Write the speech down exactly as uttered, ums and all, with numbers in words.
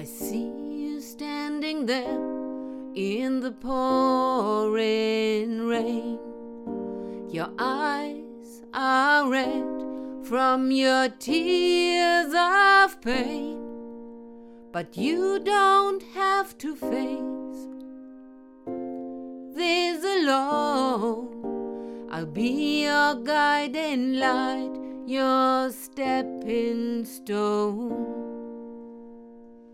see you standing there in the pouring rain. Your eyes are red from your tears of pain, but you don't have to face this alone. I'll be your guiding light, your stepping stone.